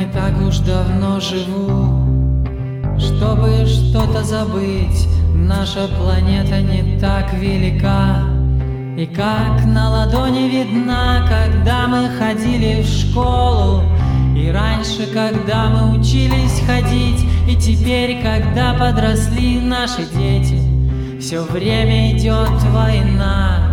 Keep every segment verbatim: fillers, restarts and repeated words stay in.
не так уж давно живу, чтобы что-то забыть. Наша планета не так велика, и как на ладони видна, когда мы ходили в школу, и раньше, когда мы учились ходить, и теперь, когда подросли наши дети, все время идет война.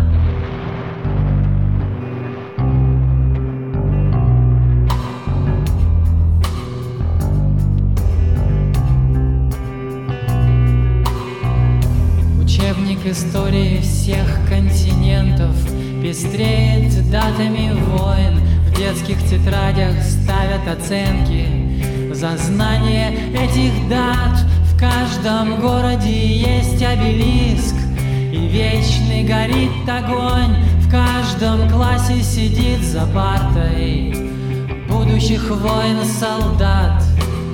Учебник истории всех континентов пестреет датами войн. В детских тетрадях ставят оценки за знание этих дат. В каждом городе есть обелиск, и вечный горит огонь. В каждом классе сидит за партой будущих войн солдат.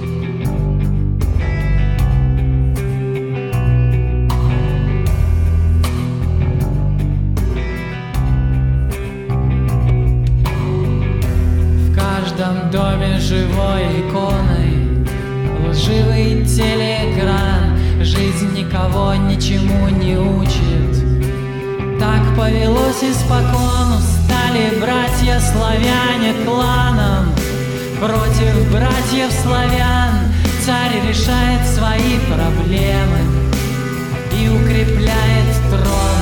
В каждом доме живой иконой лживый телеэкран. Жизнь никого ничему не учит. Так повелось испокон. Стали братья-славяне кланом против братьев-славян. Царь решает свои проблемы и укрепляет трон.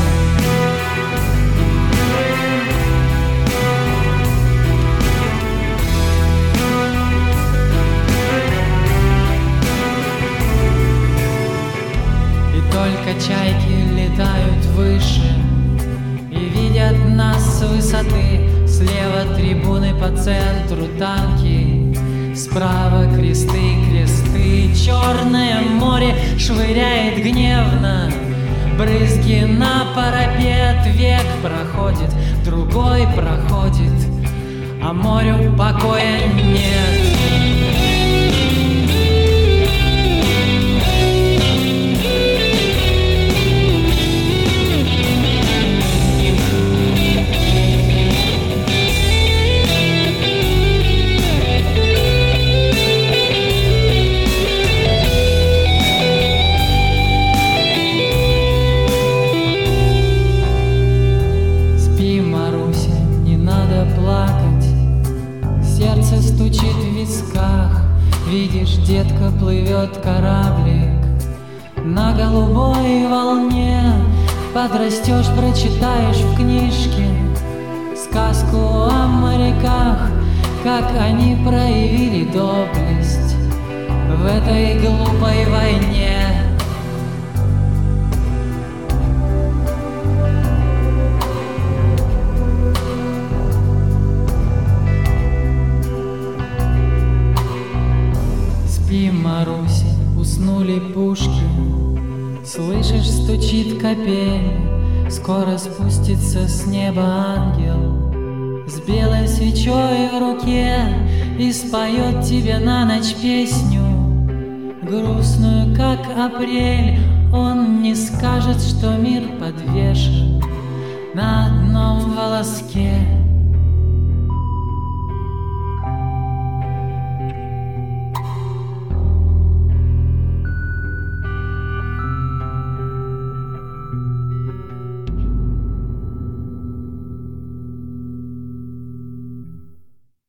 Только чайки летают выше и видят нас с высоты. Слева трибуны, по центру танки, справа кресты, кресты. Черное море швыряет гневно брызги на парапет. Век проходит, другой проходит, а морю покоя нет. Сердце стучит в висках. Видишь, детка, плывет кораблик на голубой волне. Подрастешь, прочитаешь в книжке сказку о моряках, как они проявили доблесть в этой глупой войне. Спи, Маруся, уснули пушки. Слышишь, стучит капель. Скоро спустится с неба ангел с белой свечой в руке и споет тебе на ночь песню, грустную, как апрель. Он не скажет, что мир подвешен на одном волоске.